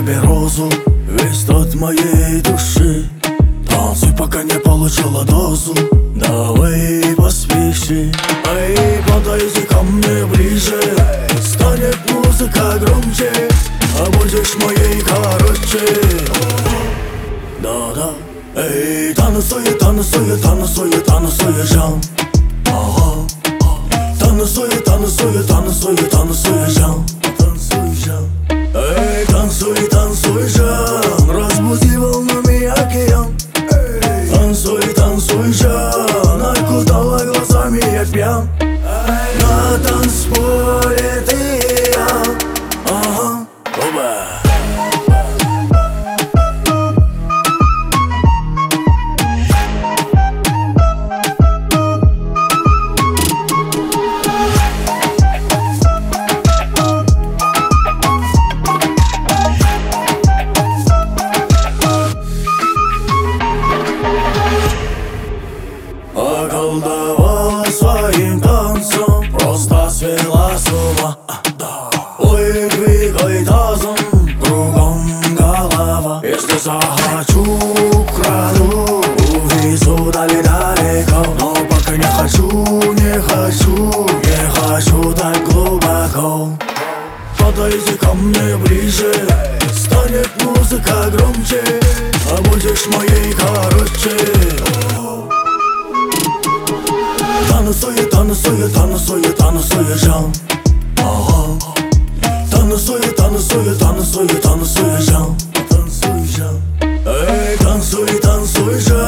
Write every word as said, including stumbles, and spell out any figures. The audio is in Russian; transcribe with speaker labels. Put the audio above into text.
Speaker 1: тебе розу, весь тот моей души. Танцуй, пока не получила дозу, давай поспеши. Эй, подойди ко мне ближе, станет музыка громче, а будешь моей короче. Да-да. Эй, танцуй, танцуй, танцуй, танцуй, жан. Ага. Танцуй, танцуй, танцуй, танцуй, жан. Танцуй, жан. Эй, танцуй, танцуй, жан. Разбуди волнами океан. Эй, танцуй, танцуй, жан. Окутала глазами я пьян. На танцполе ты и я. Ага. Оба. Околдовала своим танцем, просто свела с ума. Ой, двигай тазом, кругом голова. Если захочу, украду, увезу далеко. Но пока не хочу, не хочу, не хочу так глубоко. Подойди ко мне ближе, станет музыка громче, а будешь моей короче. Танцуй, танцуй, танцуй, танцуй, жан. Ага. Танцуй, танцуй, танцуй, танцуй, жан. Танцуй, жан. Эй, танцуй, танцуй, жан.